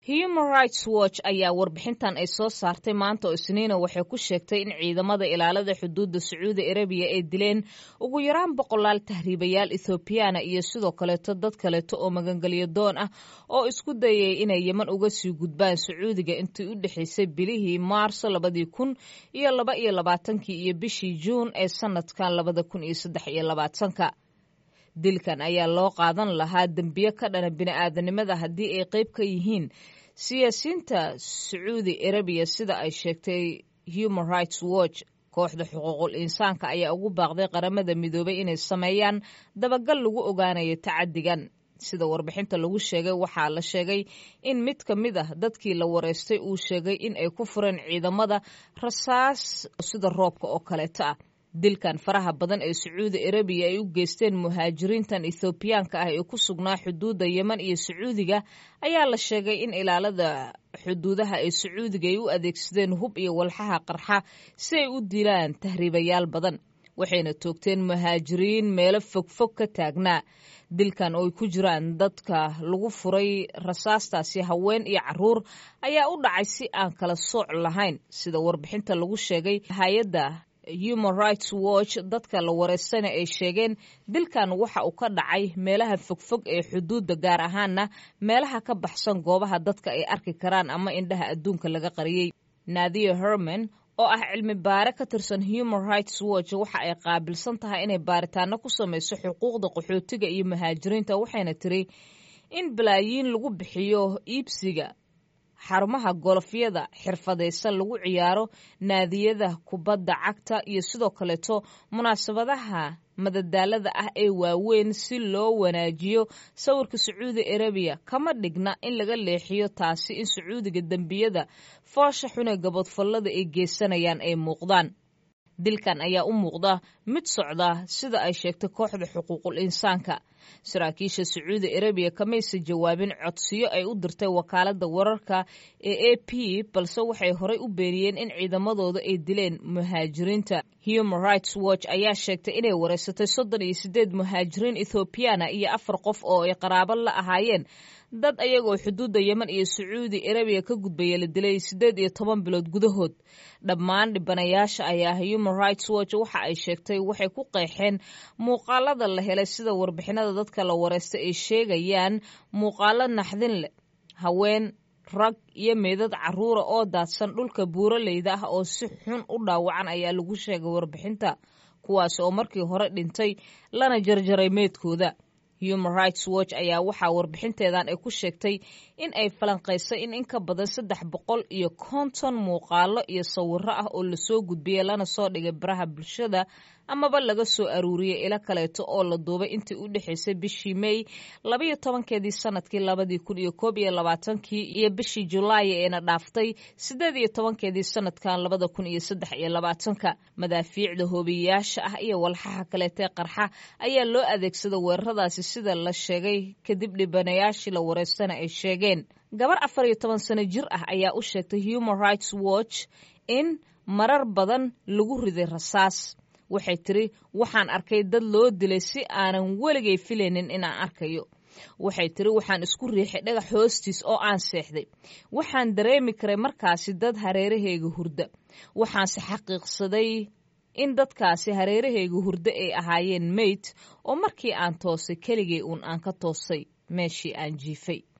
Human Rights Watch ayaa warbixintan ay soo saartay maanta oo Isniina waxay ku sheegtay in ciidamada ilaalada xuduudda Sacuudi Arabiya ay dileen ugu yaraan 100 tahriibayaal Ethiopiana iyo sidoo kaleeto dad kaleeto oo magangalyo doon ah oo isku dayay inay Yemen uga sii gudbaan Sacuudiga intii u dhaxaysay bilihii Maarso 2022 iyo bishii Juun ee sanadkan 2023. Dilkan ayaa loo qaadan lahaa dambiyo ka dhana bini'aadanimada haddii ay qayb ka yihiin siyaasiyiinta Sacuudi Arabiya sida ay sheegtay Human Rights Watch. Kooxda xuquuqul insaanka ayaa ugu baaqday qaramada midoobay inay sameeyaan dabagal lagu ogaanayo tacadigan. Sida warbixinta lagu sheegay waxaa la sheegay in mid ka mid ah dadkii la wareystay uu sheegay in ay ku fureen ciidamada rasaas sida roobka oo kaleeto ah. Dilkan faraha badan ee Sacuudi Arabiya ay u geysteen muhaajiriintan Ethiopiyaanka ah ee ku sugnaa xuduudda Yemen iyo Sacuudiga ayaa la sheegay in ilaalada xuduudaha ee Sacuudiga ay u adeegsadeen hub iyo walxaha qarxa si ay u dilaan tahriibayaal badan. Waxayna toogteen muhaajiriin meelo fogfog ka taagnaa. Dilkan oo ay ku jiraan dadka lagu furay rasaastaasi haween iyo carruur ayaa u dhacay si aan kala sooc lahayn sida warbixinta lagu sheegay hay'adda Human Rights Watch. Dadka la wareystana ay sheegeen dilkan waxa uu ka dhacay meelaha fogfog ee xuduudda gaar ahaana meelaha ka baxsan goobaha dadka ay arki karaan ama indhaha adduunka laga qariyay. Nadia Herman oo ah cilmi baare ka tirsan Human Rights Watch waxa ay qaabilsan tahay inay baaritaano ku samayso xuquuqda qaxootiga iyo muhaajiriinta waxayna tiri in balaayiin lagu bixiyo iibsiga xarumaha golofyada xirfadaysan lagu ciyaaro naadiyada kubadda cagta iyo sidoo kaleeto munaasabadaha madadaalada ah ee waaweyn si loo wanaajiyo sawirka Sacuudi Arabiya kama dhigna in laga leexiyo taasi in Sacuudiga dambiyada foosha xune gabadfallada ay geysanayaan ay muuqdaan. Dilkan ayaa u muuqda mid socda sida ay sheegtay kooxda xuquuqul insaanka. Saraakiisha Sacuudi Arabiya kamaysa jawaabin codsiyo ay u dirtay wakaaladda wararka ee AP balse waxay horay u beeniyeen in ciidamadooda ay dileen muhaajiriinta. Human Rights Watch ayaa sheegtay inay wareysatay 38 muhaajiriin Ethiopiana iyo 4 qof oo ay qaraabo la ahaayeen dad ayagoo xuduudda Yemen iyo Sacuudi Arabiya ka gudbaya la dilay 18 bilood gudahood. Dhammaan dhibanayaasha ayaa Human Rights Watch waxa ay sheegtay waxay ku qeexeen muuqaalada la helay sida warbixinada dadka la wareystay ay sheegayaan muuqaalo naxdin leh haween rag iyo meedad carruura oo daadsan dhulka buuraleyda ah oo si xun u dhaawacan ayaa lagu sheegay warbixinta kuwaas oo markii hore dhintay lana jarjaray meedkooda. Human Rights Watch ayaa waxaa warbixinteedan ay ku sheegtay in ay falanqaysay in ka badan 350 muuqaalo iyo sawirro ah oo la soo gudbiyay lana soo dhigay baraha bulshada amaba laga soo aruuriyay ila kaleeto oo la duubay intii u dhaxaysay bishii May 12keedii sanadkii 2021 iyo bishii July ee na dhaaftay 18keedii sanadkan 2023. Madaafiicda hoobiyaasha ah iyo walxaha kaleeto qarxa ayaa loo adeegsaday weeraradaasi sida la sheegay kadib dhibanayaashii la wareystana ay sheegeen. Gabar 14 sano jir ah ayaa u sheegtay Human Rights Watch in marar badan lagu riday rasaas. Waxay tiri waxaan arkay dad loo dilay si aanan weligay filaynin inaan arkayo. Waxay tiri waxaan isku riixay dhagax hoostiis oo aan seexday. Waxaan dareemi karay markaasi dad hareerahayga hurda. Waxaan si xaqiiqsaday in dadkaasi hareerahayga hurda ay ahaayeen meyd oo markii aan toosay keligay aan ka toosay meeshii aan jiifay.